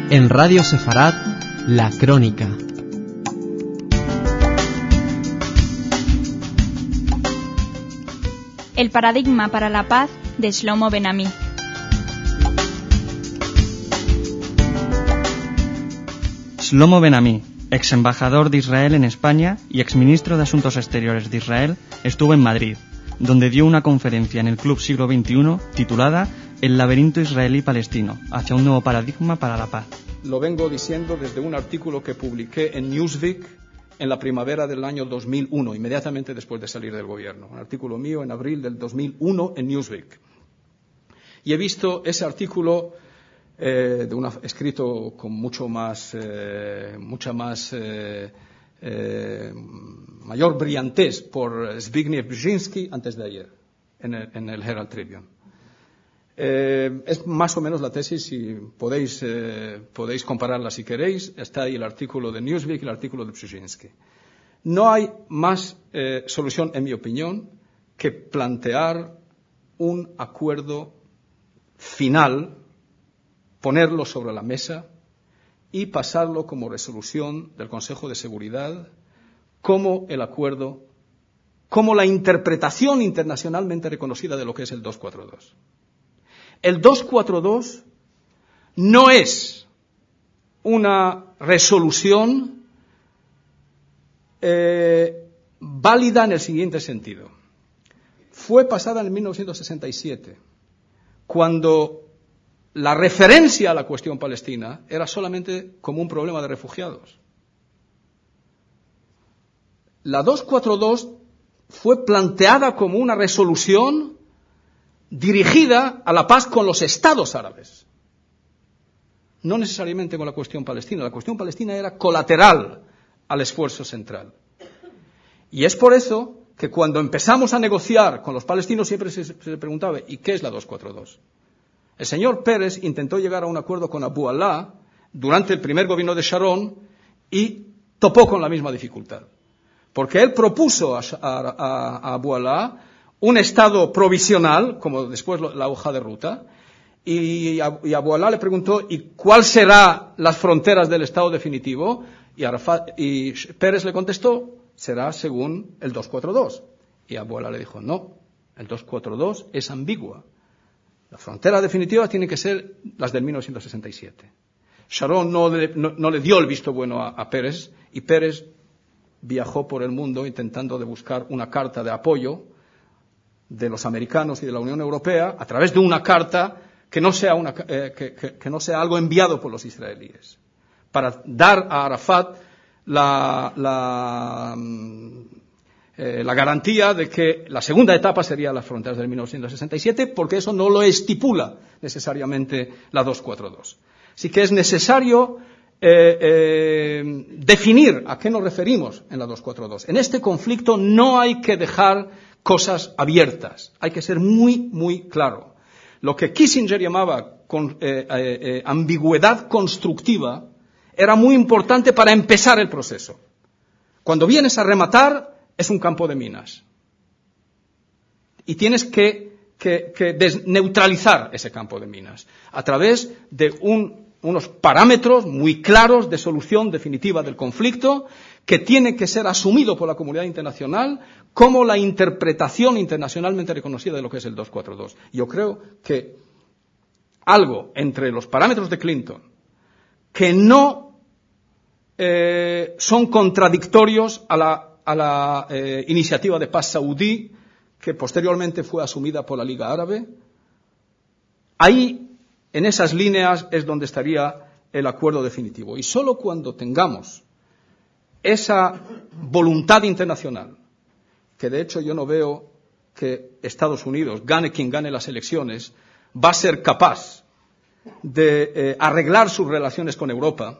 En Radio Sefarad, La Crónica. El paradigma para la paz de Shlomo Ben-Ami. Shlomo Ben-Ami, ex embajador de Israel en España y ex ministro de Asuntos Exteriores de Israel, estuvo en Madrid, donde dio una conferencia en el Club Siglo XXI titulada El laberinto israelí-palestino, hacia un nuevo paradigma para la paz. Lo vengo diciendo desde un artículo que publiqué en Newsweek en la primavera del año 2001, inmediatamente después de salir del gobierno. Un artículo mío en abril del 2001 en Newsweek. Y he visto ese artículo escrito con mayor brillantez por Zbigniew Brzezinski antes de ayer, en el Herald Tribune. Es más o menos la tesis, y podéis compararla si queréis. Está ahí el artículo de Newsweek y el artículo de Brzezinski. No hay más solución, en mi opinión, que plantear un acuerdo final, ponerlo sobre la mesa y pasarlo como resolución del Consejo de Seguridad, como el acuerdo, como la interpretación internacionalmente reconocida de lo que es el 242. El 242 no es una resolución válida en el siguiente sentido. Fue pasada en 1967, cuando la referencia a la cuestión palestina era solamente como un problema de refugiados. La 242 fue planteada como una resolución dirigida a la paz con los estados árabes, no necesariamente con la cuestión palestina. La cuestión palestina era colateral al esfuerzo central. Y es por eso que cuando empezamos a negociar con los palestinos siempre se preguntaba, ¿y qué es la 242? El señor Peres intentó llegar a un acuerdo con Abu Alá durante el primer gobierno de Sharon y topó con la misma dificultad, porque él propuso a Abu Alá un estado provisional, como después la hoja de ruta, y Abu Alá le preguntó, ¿y cuáles serán las fronteras del estado definitivo? Y Peres le contestó, será según el 242. Y Abu Alá le dijo, no, el 242 es ambigua. La frontera definitiva tiene que ser las del 1967. Sharon no le dio el visto bueno a Peres, y Peres viajó por el mundo intentando de buscar una carta de apoyo de los americanos y de la Unión Europea a través de una carta que no sea algo enviado por los israelíes, para dar a Arafat la garantía de que la segunda etapa sería las fronteras del 1967, porque eso no lo estipula necesariamente la 242. Así que es necesario definir a qué nos referimos en la 242. En este conflicto no hay que dejar cosas abiertas, hay que ser muy, muy claro. Lo que Kissinger llamaba ambigüedad constructiva era muy importante para empezar el proceso. Cuando vienes a rematar, es un campo de minas. Y tienes que desneutralizar ese campo de minas a través de unos parámetros muy claros de solución definitiva del conflicto, que tiene que ser asumido por la comunidad internacional como la interpretación internacionalmente reconocida de lo que es el 242. Yo creo que algo entre los parámetros de Clinton que no son contradictorios a la iniciativa de paz saudí, que posteriormente fue asumida por la Liga Árabe, ahí, en esas líneas, es donde estaría el acuerdo definitivo. Y solo cuando tengamos esa voluntad internacional, que de hecho yo no veo que Estados Unidos, gane quien gane las elecciones, va a ser capaz de arreglar sus relaciones con Europa,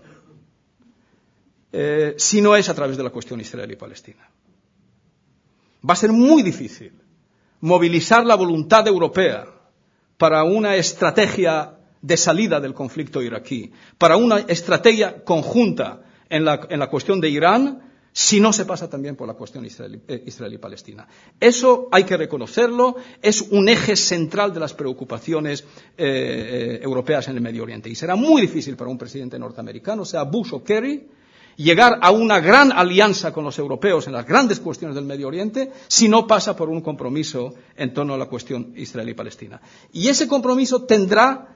si no es a través de la cuestión israelí-palestina. Va a ser muy difícil movilizar la voluntad europea para una estrategia de salida del conflicto iraquí, para una estrategia conjunta en la cuestión de Irán, si no se pasa también por la cuestión israelí-palestina. Eso hay que reconocerlo, es un eje central de las preocupaciones europeas en el Medio Oriente. Y será muy difícil para un presidente norteamericano, sea Bush o Kerry, llegar a una gran alianza con los europeos en las grandes cuestiones del Medio Oriente si no pasa por un compromiso en torno a la cuestión israelí-palestina. Y ese compromiso tendrá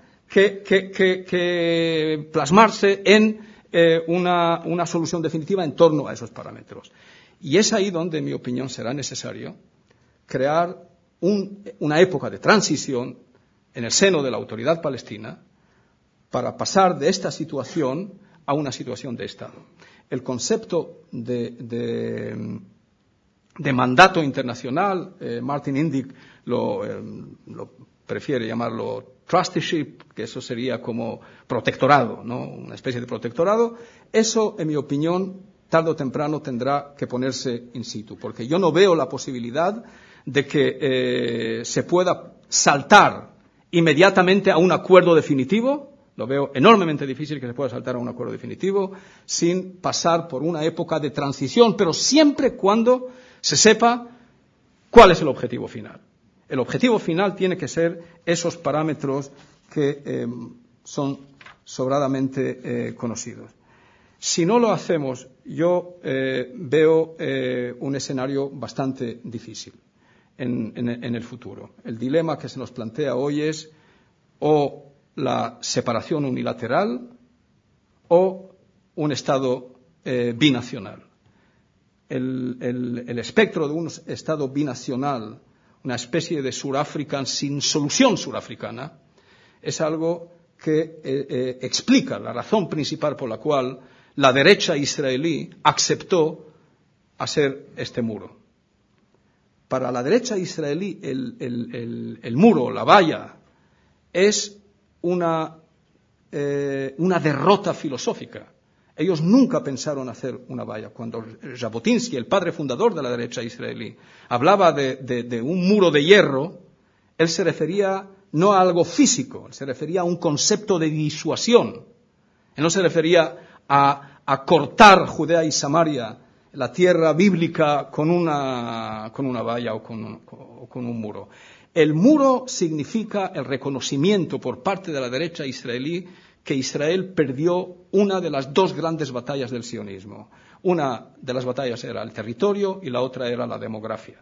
que plasmarse en una solución definitiva en torno a esos parámetros. Y es ahí donde, en mi opinión, será necesario crear una época de transición en el seno de la autoridad palestina para pasar de esta situación a una situación de Estado. El concepto de mandato internacional, Martin Indyk lo prefiere llamarlo trusteeship, que eso sería como protectorado, ¿no? Una especie de protectorado. Eso, en mi opinión, tarde o temprano tendrá que ponerse in situ, porque yo no veo la posibilidad de que se pueda saltar inmediatamente a un acuerdo definitivo. Lo veo enormemente difícil que se pueda saltar a un acuerdo definitivo sin pasar por una época de transición, pero siempre cuando se sepa cuál es el objetivo final. El objetivo final tiene que ser esos parámetros que son sobradamente conocidos. Si no lo hacemos, yo veo un escenario bastante difícil en el futuro. El dilema que se nos plantea hoy es o la separación unilateral o un Estado binacional. El espectro de un Estado binacional, una especie de Suráfrica sin solución surafricana, es algo que explica la razón principal por la cual la derecha israelí aceptó hacer este muro. Para la derecha israelí el muro, la valla, es una derrota filosófica. Ellos nunca pensaron hacer una valla. Cuando Jabotinsky, el padre fundador de la derecha israelí, hablaba de un muro de hierro, él se refería no a algo físico, él se refería a un concepto de disuasión. Él no se refería a cortar Judea y Samaria, la tierra bíblica, con una valla o con un muro. El muro significa el reconocimiento por parte de la derecha israelí que Israel perdió una de las dos grandes batallas del sionismo. Una de las batallas era el territorio y la otra era la demografía.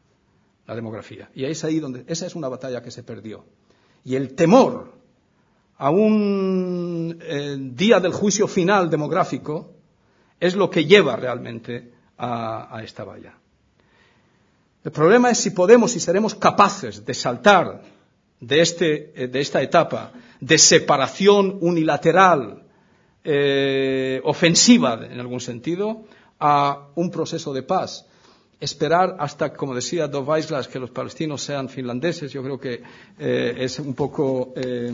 Y es ahí donde esa es una batalla que se perdió. Y el temor a un día del juicio final demográfico es lo que lleva realmente a esta valla. El problema es si podemos y seremos capaces de saltar de esta etapa de separación unilateral, ofensiva en algún sentido, a un proceso de paz. Esperar hasta, como decía Dov Eislas, que los palestinos sean finlandeses, yo creo que es un poco,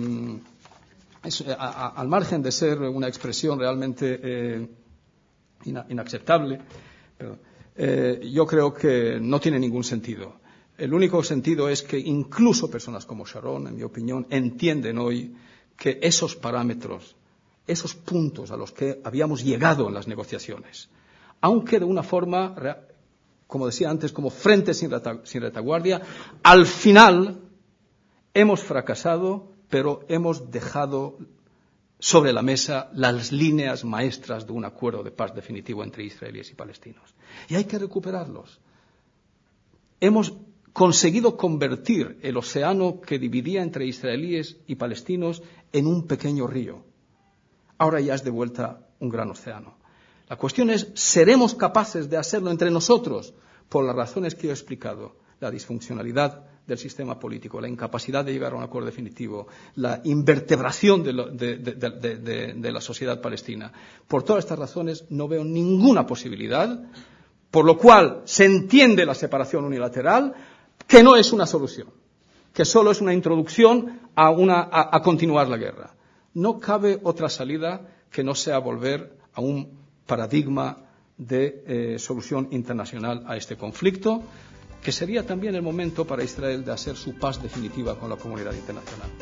al margen de ser una expresión realmente inaceptable, yo creo que no tiene ningún sentido. El único sentido es que incluso personas como Sharon, en mi opinión, entienden hoy que esos parámetros, esos puntos a los que habíamos llegado en las negociaciones, aunque de una forma, como decía antes, como frente sin retaguardia, al final hemos fracasado, pero hemos dejado sobre la mesa las líneas maestras de un acuerdo de paz definitivo entre israelíes y palestinos. Y hay que recuperarlos. Hemos conseguido convertir el océano que dividía entre israelíes y palestinos en un pequeño río. Ahora ya es de vuelta un gran océano. La cuestión es, ¿seremos capaces de hacerlo entre nosotros? Por las razones que yo he explicado, la disfuncionalidad del sistema político, la incapacidad de llegar a un acuerdo definitivo, la invertebración de la sociedad palestina. Por todas estas razones no veo ninguna posibilidad, por lo cual se entiende la separación unilateral, que no es una solución, que solo es una introducción a continuar la guerra. No cabe otra salida que no sea volver a un paradigma de solución internacional a este conflicto, que sería también el momento para Israel de hacer su paz definitiva con la comunidad internacional.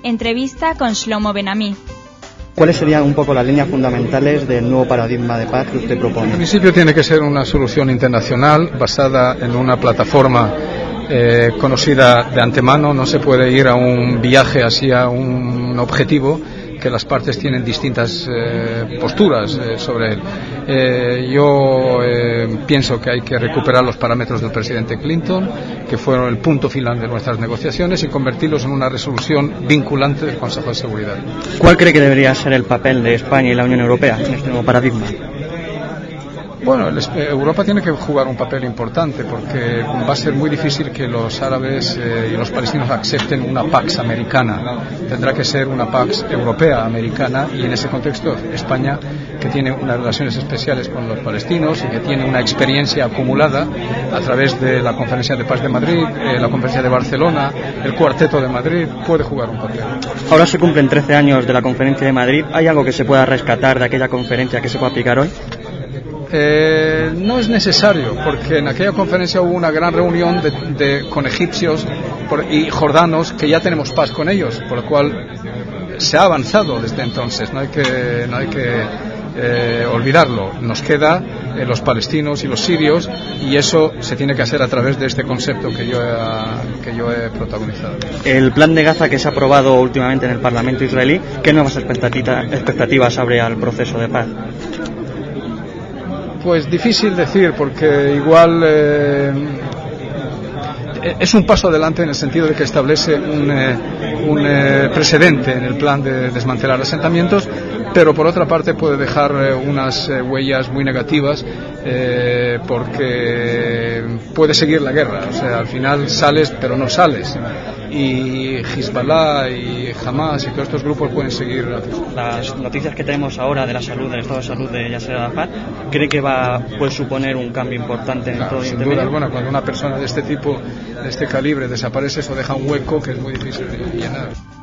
Entrevista con Shlomo Ben-Ami. ¿Cuáles serían un poco las líneas fundamentales del nuevo paradigma de paz que usted propone? En principio tiene que ser una solución internacional basada en una plataforma conocida de antemano. No se puede ir a un viaje hacia un objetivo que las partes tienen distintas posturas sobre él. Yo pienso que hay que recuperar los parámetros del presidente Clinton, que fueron el punto final de nuestras negociaciones, y convertirlos en una resolución vinculante del Consejo de Seguridad. ¿Cuál cree que debería ser el papel de España y la Unión Europea en este nuevo paradigma? Bueno, Europa tiene que jugar un papel importante, porque va a ser muy difícil que los árabes y los palestinos acepten una Pax americana. Tendrá que ser una Pax europea americana, y en ese contexto España, que tiene unas relaciones especiales con los palestinos y que tiene una experiencia acumulada a través de la Conferencia de Paz de Madrid, la Conferencia de Barcelona, el Cuarteto de Madrid, puede jugar un papel. Ahora se cumplen 13 años de la Conferencia de Madrid. ¿Hay algo que se pueda rescatar de aquella conferencia que se pueda aplicar hoy? No es necesario, porque en aquella conferencia hubo una gran reunión con egipcios y jordanos, que ya tenemos paz con ellos, por lo cual se ha avanzado desde entonces. No hay que olvidarlo. Nos queda los palestinos y los sirios, y eso se tiene que hacer a través de este concepto que yo he protagonizado. El plan de Gaza que se ha aprobado últimamente en el Parlamento israelí, ¿qué nuevas expectativas abre al proceso de paz? Pues difícil decir, porque igual es un paso adelante en el sentido de que establece un precedente en el plan de desmantelar asentamientos, pero por otra parte puede dejar unas huellas muy negativas, porque puede seguir la guerra. O sea, al final sales pero no sales, y Hezbollah y Hamas y todos estos grupos pueden seguir. Las noticias que tenemos ahora de la salud, del estado de salud de Yasser Arafat, ¿cree que puede suponer un cambio importante en todo Sin duda alguna. Cuando una persona de este tipo, de este calibre, desaparece, eso deja un hueco que es muy difícil de llenar.